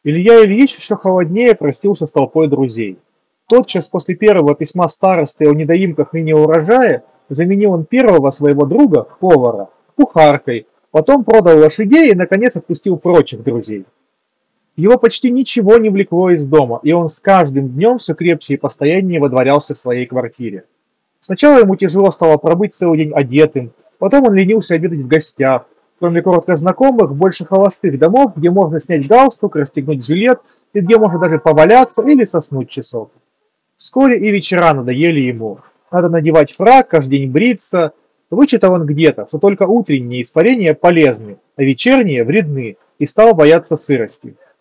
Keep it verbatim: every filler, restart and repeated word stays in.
Илья Ильич еще холоднее простился с толпой друзей. Тотчас после первого письма старосты о недоимках и неурожае заменил он первого своего друга, повара, кухаркой, потом продал лошадей и, наконец, отпустил прочих друзей. Его почти ничего не влекло из дома, и он с каждым днем все крепче и постояннее водворялся в своей квартире. Сначала ему тяжело стало пробыть целый день одетым, потом он ленился обедать в гостях, кроме коротко знакомых, больше холостых домов, где можно снять галстук, расстегнуть жилет, и где можно даже поваляться или соснуть часов. Вскоре и вечера надоели ему. Надо надевать фрак, каждый день бриться. Вычитал он где-то, что только утренние испарения полезны, а вечерние вредны, и стал бояться сырости.